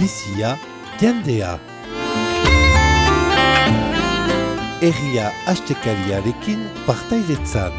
bizia, jendea. Herria astekariarekin partaidetzan.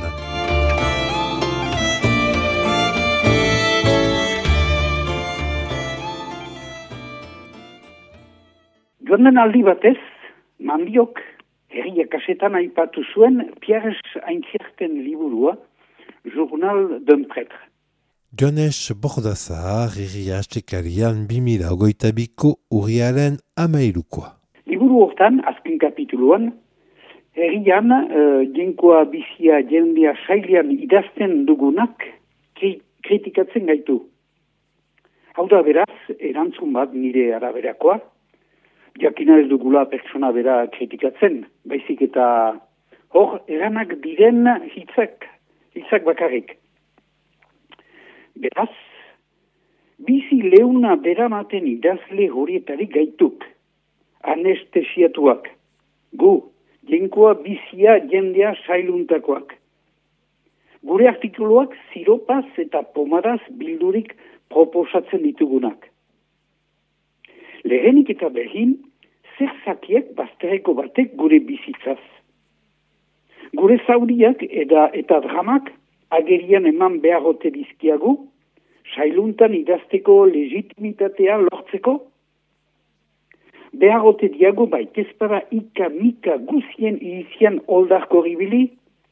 Joan aldi batez, Mandiok herria kasetan aipatu zuen Pierres Aintzierten liburua, Journal d'un prêtre. Jones Bordazahar herria astekarian 2022ko urriaren 13koa. Liburu hortan, azken kapituluan, herrian jenkoa bizia jendea sailean idazten dugunak kritikatzen gaitu. Hau da beraz, erantzun bat nire araberakoa, jakina ez dugula pertsona bera kritikatzen, baizik eta hor eranak diren hitzak bakarrik. Beraz, bizi leuna beramaten idazle horietarik gaituk, anestesiatuak, gu, jenkoa bizia jendea sailuntakoak. Gure artikuluak ziropaz eta pomadaz bildurik proposatzen ditugunak. Lehenik eta behin, zer zakiek bazterreko batek gure bizitzaz. Gure zauriak eta dramak agerian eman beharrote dizkiagu, sailuntan idazteko legitimitatea lortzeko, beharrote diago baitezpara ika-mika guzien irizian oldarko ribili,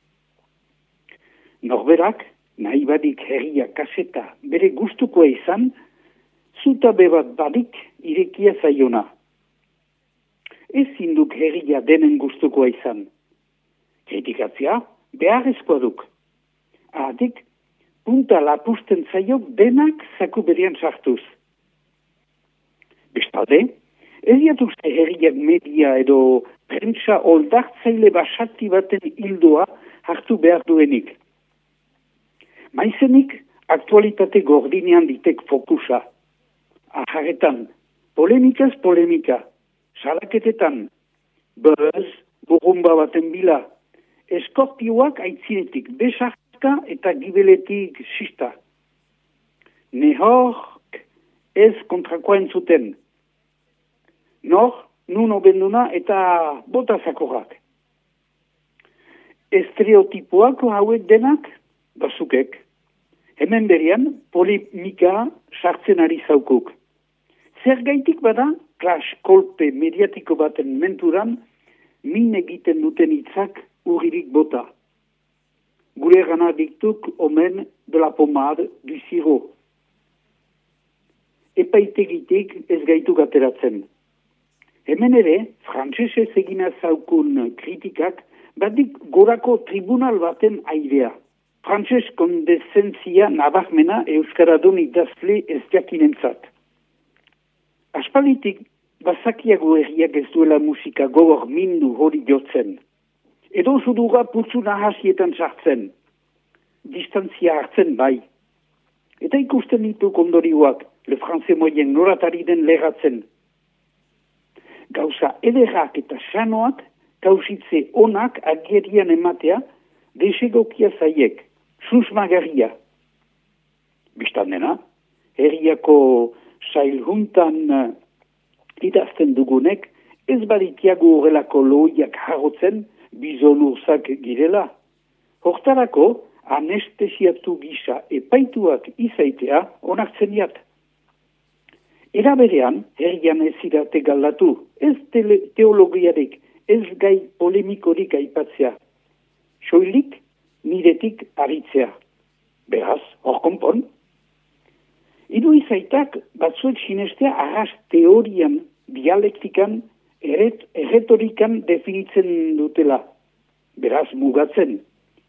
norberak, nahi badik herria kaseta bere gustukoa izan, zutabe bat badik irekia zaiona. Ez zinduk herria denen gustukoa izan. Kritikatzea beharrezkoa duk. Adik, punta lapusten zaiok denak zaku berian sartuz. Bestalde, ez jatuzte herriak media edo prentsa oldartzaile basati baten hildoa hartu behar duenik. Maizenik, aktualitate gordinean ditek fokusa. Aharetan, polemikaz polemika, salaketetan, buzz, burrumba baten bila, eskorpioak aitzinetik besarka eta gibeletik sista. Nehork ez kontrakoa entzuten. Nor, nun obenduna eta botazakorak. Estereotipoak hauek denak, bazukek. Hemen berian, polemika sartzen ari zaukuk. Zer gaitik bada, klas kolpe mediatiko baten menturan, min egiten duten hitzak urririk bota. Gure gana diktuk omen de la pomade du siro. Epaitegitik ez gaituk ateratzen. Hemen ere, frantsesez egina zaukun kritikak, badik gorako tribunal baten airea. Frantses kondezentzia nabarmena euskaradun idazle ez jakinentzat. Aspalitik, bazakiago herriak ez duela musika gogor mindu hori jotzen. Edo zuduga putzu nahasietan sartzen. Distantzia hartzen bai. Eta ikusten dituk ondorioak, le français moyen noratari den legatzen. Gauza ederrak eta sanoak, kausitze onak agerian ematea, desegokia zaiek, susmagarria. Bistandena, herriako sailhuntan idazten dugunek, ez baditiago horrelako loiak harrotzen, bizonurzak girela. Hortarako, anestesiatu gisa epaituak izaitea onartzen jat. Era berean, herrian ez irate galdatu, ez teologiarik, ez gai polemikorik aipatzea. Soilik, niretik aritzea. Beraz, hor konpon. Idu izaitak batzuek sinestea arras teorian, dialektikan, erretorikan definitzen dutela. Beraz, mugatzen.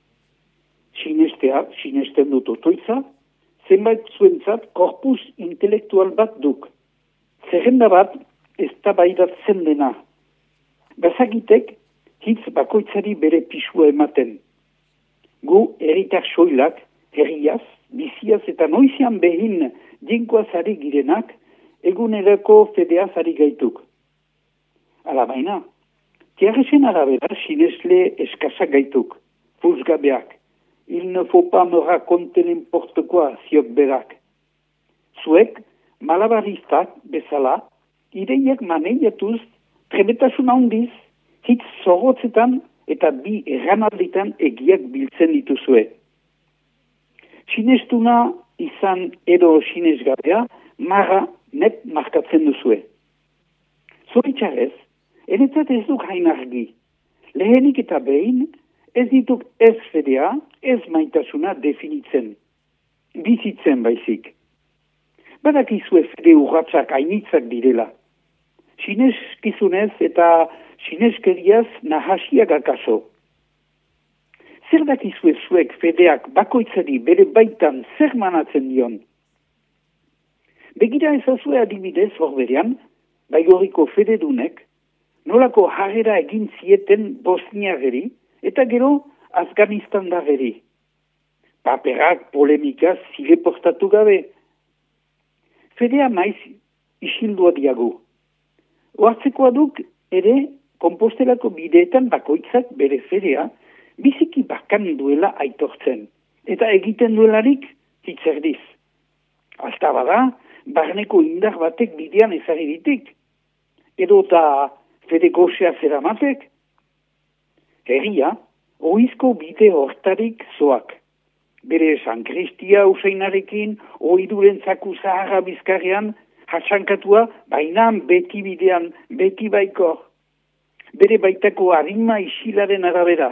Sinestea, sinesten dut otoitza, zenbait zuentzat korpus intelektual bat duk. Zerrenda bat, ez da baidatzen dena. Bazagitek, hitz bakoitzari bere pisua ematen. Gu herritar soilak, herriaz, biziaz eta noizian behin jenkoaz ari girenak, egunerako fedeaz ari gaituk. Alabaina, tiarresen arabera sinesle eskasak gaituk, fuzgabeak. Il ne faut pas me raconter n'importe quoi, ziok berak. Zuek, malabaristak bezala, ideiak maneiatuz, trebetasun handiz, hitz zorrotzetan eta bi erranalditan egiak biltzen dituzue. Sinestuna izan edo sinesgabea, marra net markatzen duzue. Zoritxarrez, enetzat ez duk hain argi. Lehenik eta behin, ez dituk ez fedea, ez maitasuna definitzen. Bizitzen baizik. Badakizue fede urratsak hainitzak direla. Sineskizunez eta sineskeriaz nahasiak akaso. Zer dakizue zuek fedeak bakoitzari bere baitan zer manatzen dion? Begira ezazue adibidez horberean, Baigorriko fededunek, nolako jarrera egin zieten Bosniageri eta gero Afganistandageri. Paperak polemikaz zileportatu gabe. Fedea maiz isildua diagu. Oartzekoa duk ere Kompostelako bideetan bakoitzak bere fedea biziki bakan duela aitortzen. Eta egiten duelarik hitzerdiz. Alta bada, barneko indar batek bidean ezagiritik. Edo eta fede gozea zeramatek. Herria, oizko bide hortarik zoak. Bere San Kristia usainarekin, oidurentzako Zaharra Bizkarrean, hatsankatua, baina beti bidean, beti baikor. Bere baitako harima isilaren arabera.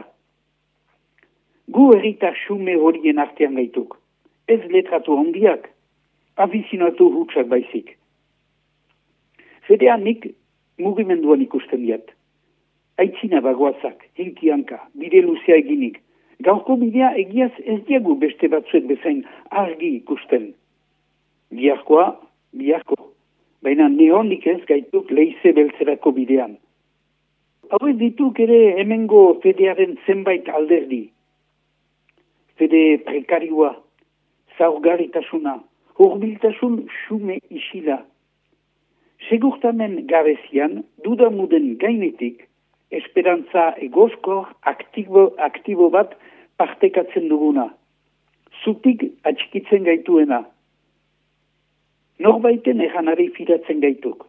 Gu herrita xume horien artean gaituk. Ez letratu ondiak, afizinatu hutsak baizik. Fedeanik mugimenduan ikusten diat. Aitzina bagoazak, hinkianka, bide luzea eginik. Gaurko bidea egiaz ez diagu beste batzuek bezain argi ikusten. Biharko. Baina neonik ez gaituk leize beltzerako bidean. Hauez dituk ere hemengo fedearen zenbait alderdi. Fede prekarioa, zaurgarritasuna, hurbiltasun xume isila. Segurtamen gabezian, dudamuden gainetik, esperantza egozkor aktibo bat partekatzen duguna. Zutik atxikitzen gaituena. Norbaiten erranari fidatzen gaituk.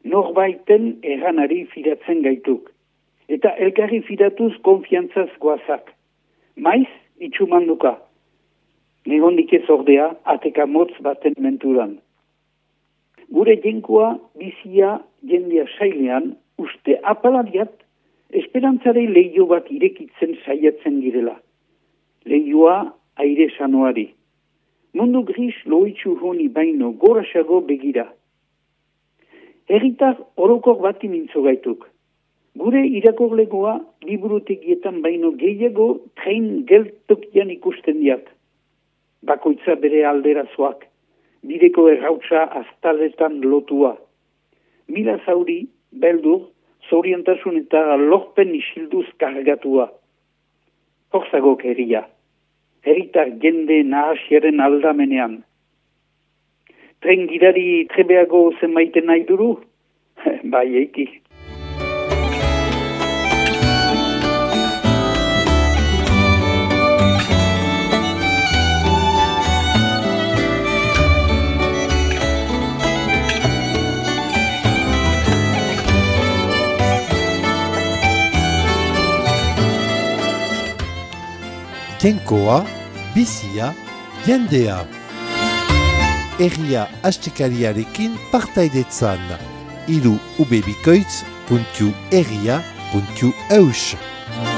Eta elkarri fidatuz konfiantzaz goazak. Maiz, itxumanduka. Negondik ez ordea, ateka motz baten menturan. Gure jenkoa, bizia, jendea sailean, uste apaladiat, esperantzare lehio bat irekitzen saiatzen girela. Lehioa aire sanoari. Mundu gris loitzu honi baino gorasago begira. Herritar orokor bati mintzo gaituk. Gure irakorlegoa liburutegietan baino gehiago train geltokian ikusten diat. Bakoitza bere alderazoak, bideko errautsa aztaletan lotua. Mila zauri, beldur, zorientasun eta lorpen isilduz kargatua. Horzagok herria. Herritar jende nahasiaren aldamenean. Tren gidari trebeago zenbaiten nahi duru? Bai, eiki. Jenkoa, bizia, jendea. Herria astekariarekin partaidetzan. Ubebikoitz.herria.eus